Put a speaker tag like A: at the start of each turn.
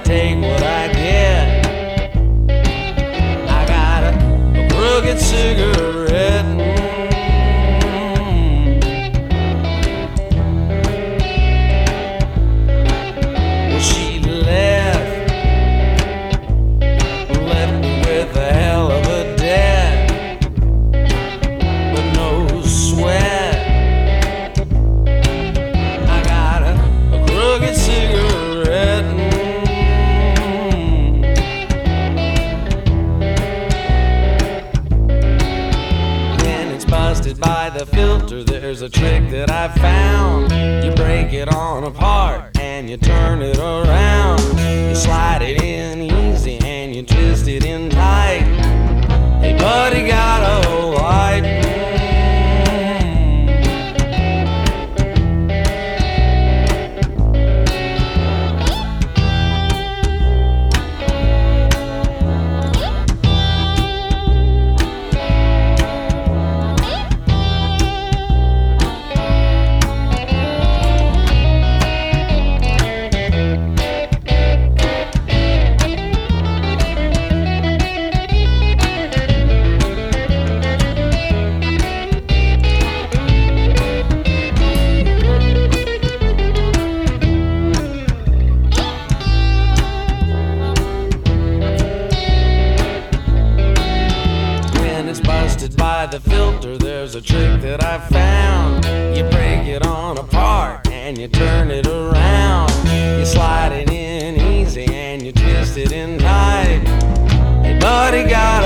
A: take what I get. I got a crooked cigarette. Well, she left me with a hell of a debt, but no sweat. I got a crooked cigarette. When it's busted by the filter, there's a trick that I found. You break it on apart and you turn it around. You slide it in easy and you twist it in tight. Hey buddy, got a light. Busted by the filter, there's a trick that I found. You break it on apart and you turn it around. You slide it in easy and you twist it in tight. Hey buddy, got